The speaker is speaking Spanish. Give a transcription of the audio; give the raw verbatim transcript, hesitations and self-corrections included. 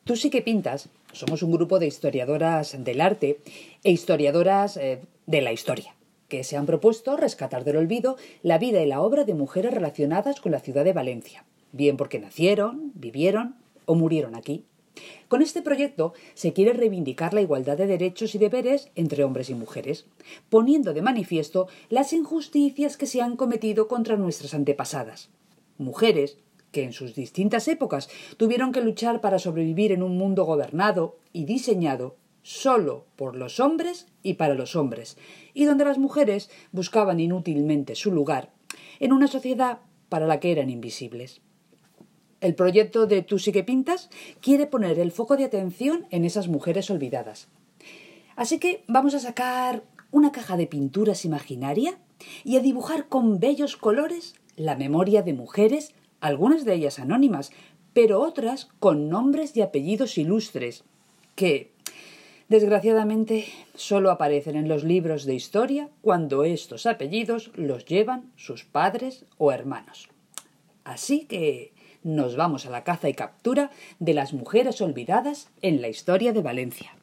Tú sí que pintas. Somos un grupo de historiadoras del arte e historiadoras eh, de la historia, que se han propuesto rescatar del olvido la vida y la obra de mujeres relacionadas con la ciudad de Valencia, bien porque nacieron, vivieron o murieron aquí. Con este proyecto se quiere reivindicar la igualdad de derechos y deberes entre hombres y mujeres, poniendo de manifiesto las injusticias que se han cometido contra nuestras antepasadas. Mujeres que en sus distintas épocas tuvieron que luchar para sobrevivir en un mundo gobernado y diseñado solo por los hombres y para los hombres, y donde las mujeres buscaban inútilmente su lugar en una sociedad para la que eran invisibles. El proyecto de Tú sí que pintas quiere poner el foco de atención en esas mujeres olvidadas. Así que vamos a sacar una caja de pinturas imaginaria y a dibujar con bellos colores la memoria de mujeres, algunas de ellas anónimas, pero otras con nombres y apellidos ilustres, que, desgraciadamente, solo aparecen en los libros de historia cuando estos apellidos los llevan sus padres o hermanos. Así que nos vamos a la caza y captura de las mujeres olvidadas en la historia de Valencia.